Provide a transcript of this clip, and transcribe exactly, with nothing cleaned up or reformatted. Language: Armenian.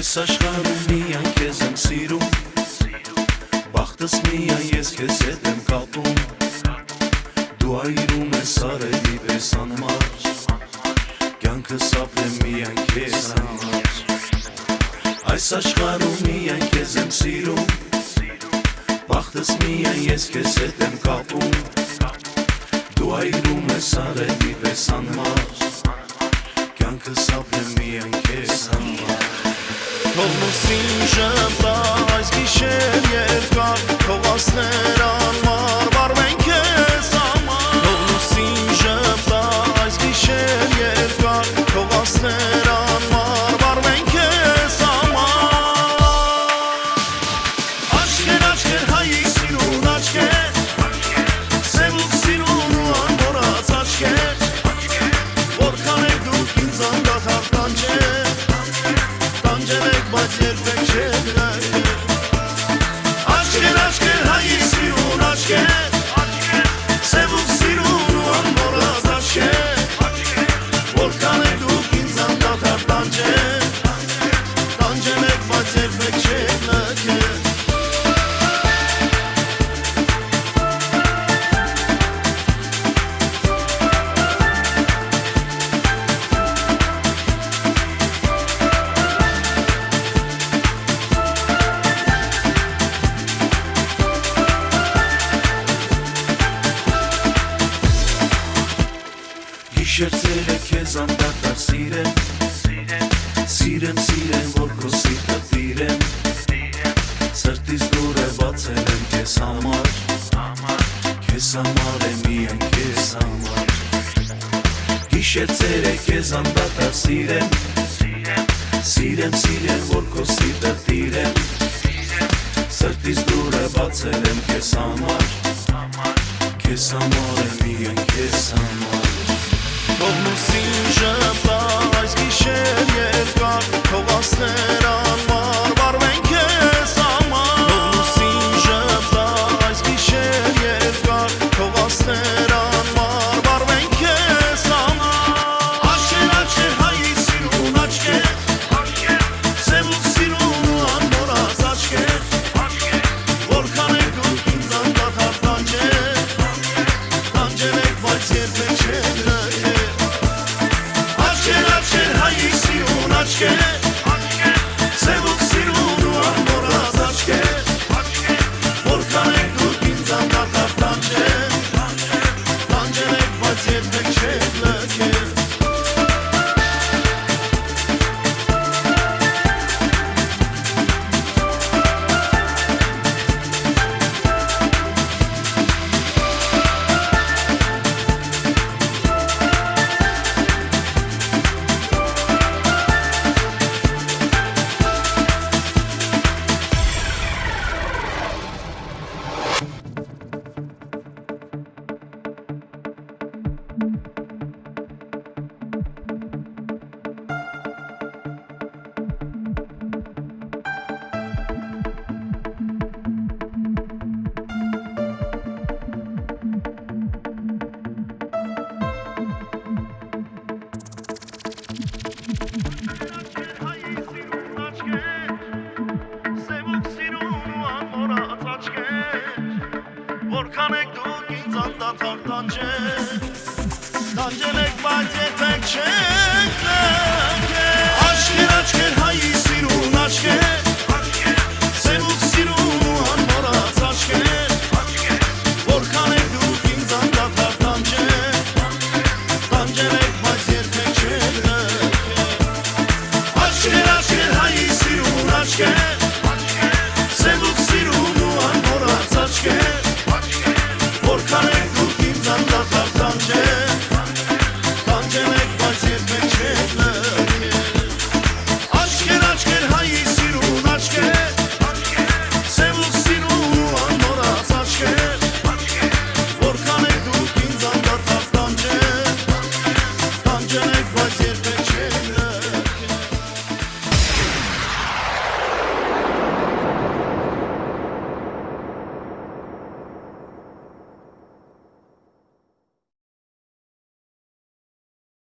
Այս աշխարհում միայն քեզ եմ սիրում, բախտս միայն ես քեզ հետ եմ կապում, դու այրում ես արևի պես անմար, կյանքս ապրեմ միայն քեզ համար։ Այս աշխարհում միայն քեզ եմ սիրում, բախտս միայն ես քեզ հետ եմ կապում, դու այրում ես արևի պես անմար, կյանքս ապրեմ միայն քեզ համար։ Թող լուսին ժպտա այս գիշեր երկար, թող ասներ անմար վառվեն քեզ համար։ Թող լուսին ժպտա այս գիշեր երկար, թող ասներ անմար վառվեն քեզ համար։ Աչքեր, աչքեր, հայի սիրուն աչքեր, սևուկ սիրուն ու անմոռաց աչքեր, որքան եք դուք ինձ անդադար տանջել, տանջել եք, բայց երբեք չեք լքել։ Աչքեր, աչքեր, հայի սիրուն աչքեր, սևուկ սիրուն ու անմոռաց աչքեր, որքան եք դուք ինձ անդադար տանջել, տանջել եք, բայց երբեք չեք լքել։ Գիշերցել է քեզ անդադար սիրեմ, սիրեմ, սիրեմ, որ քո սիրտը տիրեմ, սրտիս դուռը բացել եմ քեզ համար, քեզ համար է միայն քեզ համար։ Գիշերցել է քեզ անդադար սիրեմ, սիրեմ, սիրեմ, որ քո սիրտը տիրեմ, սրտիս դուռը բացել եմ քեզ համար, քեզ համար է միայն քեզ համար։ Թող լուսին